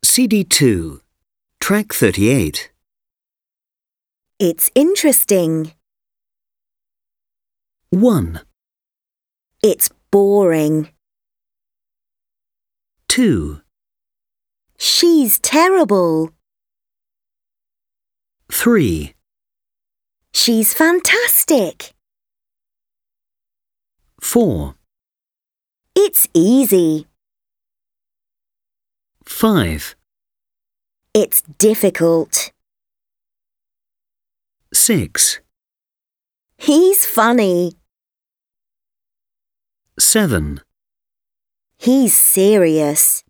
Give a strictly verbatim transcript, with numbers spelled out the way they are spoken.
C D two, Track thirty-eight. It's interesting. one, It's boring. two, She's terrible. three, She's fantastic. four, It's easy. five, It's difficult. six, He's funny. seven. He's serious.